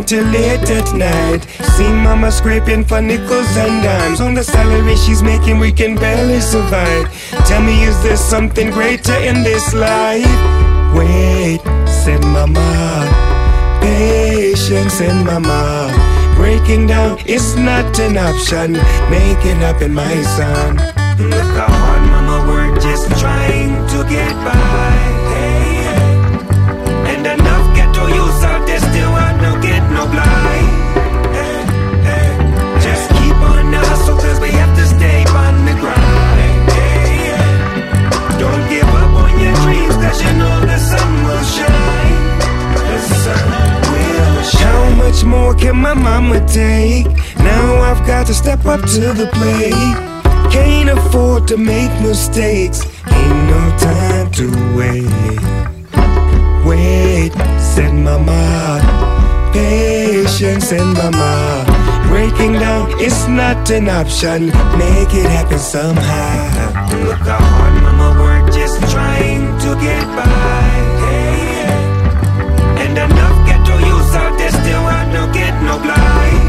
till late at night. See mama scraping for nickels and dimes. On the salary she's making we can barely survive. Tell me, is there something greater in this life? Wait, said mama, patience, said mama. Breaking down is not an option. Make it happen, my son. Look how hard mama worked just trying to get by. Hey, and enough ghetto youths out there still want no get no blind. Hey, hey. Just keep on the hustle cause we have to stay on the grind. Hey, don't give up on your dreams cause you know the sun will shine. The sun will shine. How much more can my mama take? Now I've got to step up to the plate. Can't afford to make mistakes. Ain't no time to wait. Wait, said mama. Patience, said mama. Breaking down is not an option. Make it happen somehow. Look how hard mama worked just trying to get by. Hey, and enough ghetto youths out there still want no get no blind.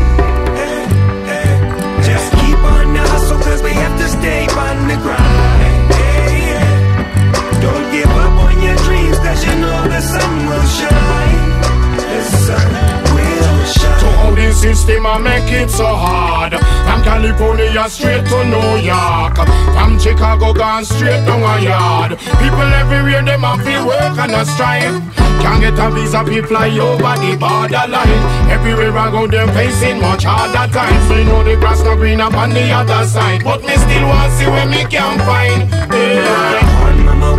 Just keep on the hustle cause we have to stay on the grind. Hey, don't give up on your dreams cause you know the sun will shine. The sun will shine. To all this system I make it so hard. From California straight to New York. From Chicago gone straight down a yard. People everywhere them have to work and a strive. Can't get a visa, people fly over the borderline. Everywhere I go, they're facing much harder times. We know the grass not green up on the other side, but me still want to see where me can find. Yeah. Hard mama